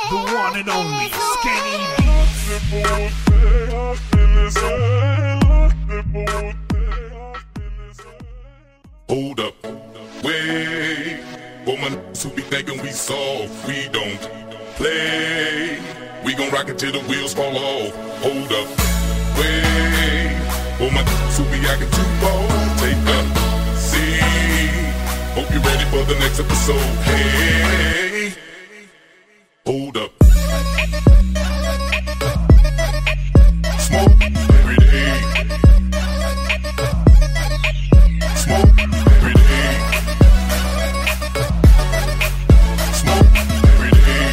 the one and only Skinny Hold up, wait. For my niggas who be thinking we soft, we don't play. We gon' rock it till the wheels fall off. Hold up, wait. For my niggas who be acting too bold, take a seat. Hope you're ready for the next episode. Hey, hold up. Smoke every day. Smoke every day. Smoke every day.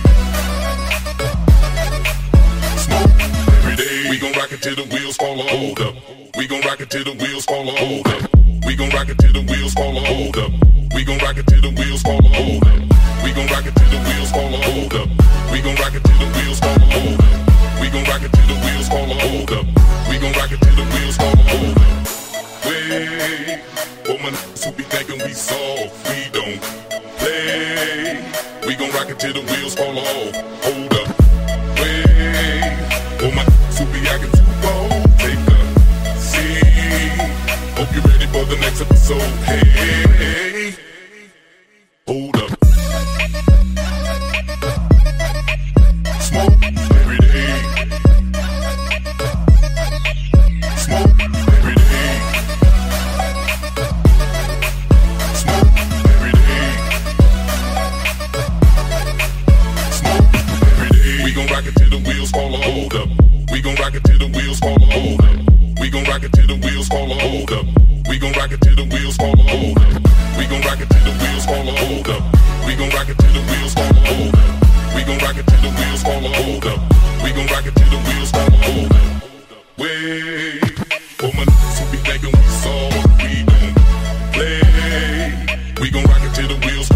Smoke every day. We gon' rock it till the wheels fall off. Hold up. We gon' rock it till the wheels fall off. Hold up. We gon' rock it till the wheels fall off. Hold up. We gon' rock it till the wheels fall off. Hold up. We gon' rock it till the wheels fall off. Hold up. We gon' rock it till the wheels fall off. Hold up. We gon' rock it till the wheels fall off. Hold up. We gon' rock it till the wheels fall off. Hold up. Wait, for my niggas who be thinking we soft, we don't play. We gon' rock it till the wheels fall off. Hold up. Wait, for my niggas who be acting too bold, take a seat. Hope you're ready for the next episode. Hey, hold up. Smoke every day. Smoke every day. Smoke every day. Smoke every day. We gon' rock it till the wheels fall off. Hold up. We gon' rock it till the wheels fall off. Hold up. We gon' rock it till the wheels fall off. Hold up. We gon' rock it till the wheels fall off. Hold up. We gon' rock it till the wheels fall off. Hold up. We gon' rock it till the wheels fall off. Hold up. We gon' rock it till the wheels fall off. Hold up. We gon' rock it till the wheels fall off. Hold up. Wait, for my niggas who be thinking we soft, we don't play. We gon' rock it till the wheels fall off.